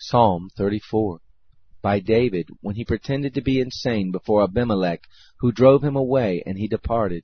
Psalm 34 by David, when he pretended to be insane before Abimelech, who drove him away, and he departed.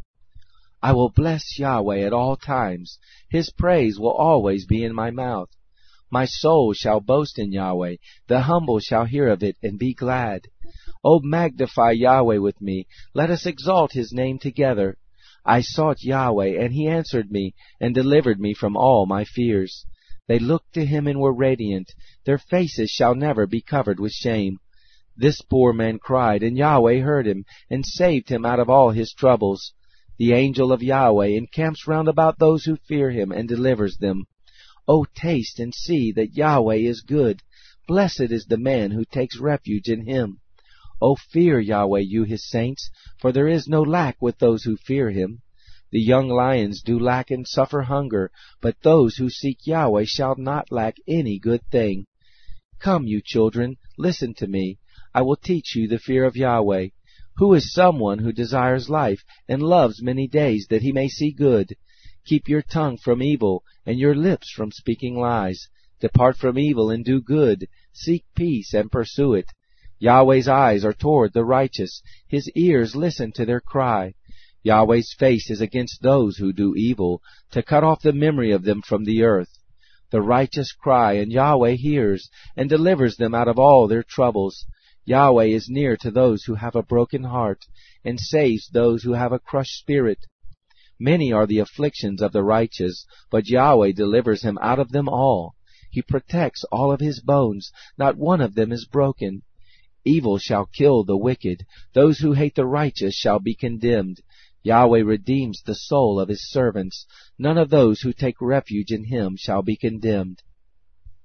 I will bless Yahweh at all times. His praise will always be in my mouth. My soul shall boast in Yahweh. The humble shall hear of it and be glad. O magnify Yahweh with me. Let us exalt his name together. I sought Yahweh, and he answered me, and delivered me from all my fears. They looked to him and were radiant. Their faces shall never be covered with shame. This poor man cried, and Yahweh heard him, and saved him out of all his troubles. The angel of Yahweh encamps round about those who fear him, and delivers them. O taste and see that Yahweh is good. Blessed is the man who takes refuge in him. O fear Yahweh, you his saints, for there is no lack with those who fear him. The young lions do lack and suffer hunger, but those who seek Yahweh shall not lack any good thing. Come, you children, listen to me. I will teach you the fear of Yahweh. Who is someone who desires life, and loves many days, that he may see good? Keep your tongue from evil, and your lips from speaking lies. Depart from evil and do good. Seek peace and pursue it. Yahweh's eyes are toward the righteous. His ears listen to their cry. Yahweh's face is against those who do evil, to cut off the memory of them from the earth. The righteous cry, and Yahweh hears, and delivers them out of all their troubles. Yahweh is near to those who have a broken heart, and saves those who have a crushed spirit. Many are the afflictions of the righteous, but Yahweh delivers him out of them all. He protects all of his bones, not one of them is broken. Evil shall kill the wicked. Those who hate the righteous shall be condemned. Yahweh redeems the soul of his servants. None of those who take refuge in him shall be condemned.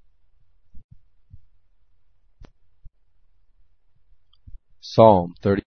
Psalm 30